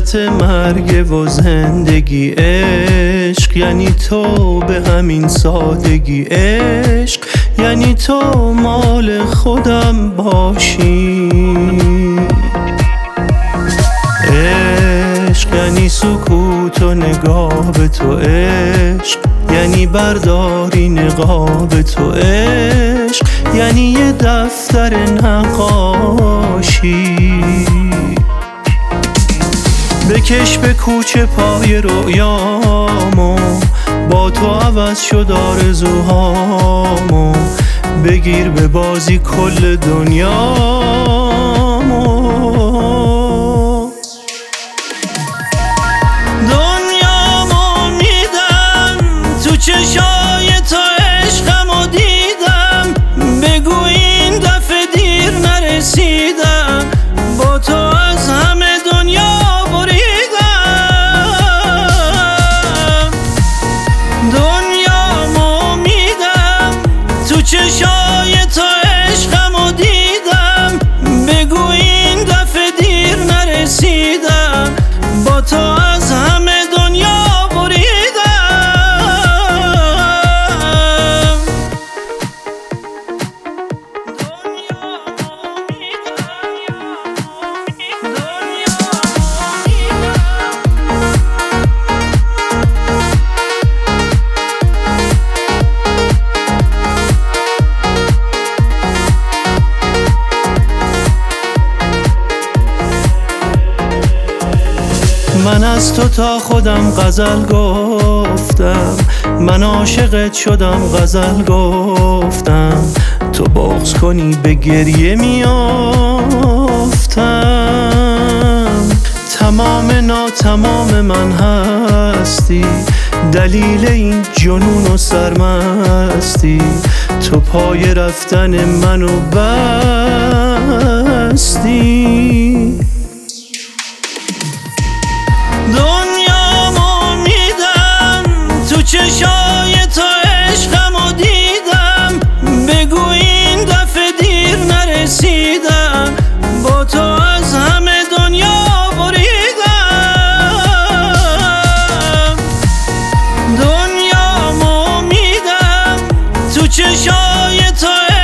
وسط مرگ و زندگی. عشق یعنی تو به همین سادگی. عشق یعنی تو مال خودم باشی. عشق یعنی سکوت و نگاه به تو. عشق یعنی برداری نقاب تو. عشق یعنی یه دفتر نقاشی. بکش به کوچه پای رویامو، با تو عوض شد آرزوهامو. بگیر به بازی کل دنیامو. دنیامو میدم تو چشای تو، عشقمو دیدم. بگو این دفعه دیر نرسیدم، با تو از همه دنیا بریدم. دنیامو میدم تو چشای تو، عشقمو دیدم. بگو این دفعه دیر نرسیدم، با تو از همه دنیا بریدم. من از تو تا خودم غزل گفتم، من عاشقت شدم غزل گفتم. تو بغض کنی به گریه میافتم. تمام ناتمام من هستی، دلیل این جنون و سرمستی. تو پای رفتن منو بستی. دنیامو میدم تو چشای تو، عشقمو دیدم. بگو این دفعه دیر نرسیدم، با تو از همه دنیا بریدم. دنیامو میدم تو چشای تو،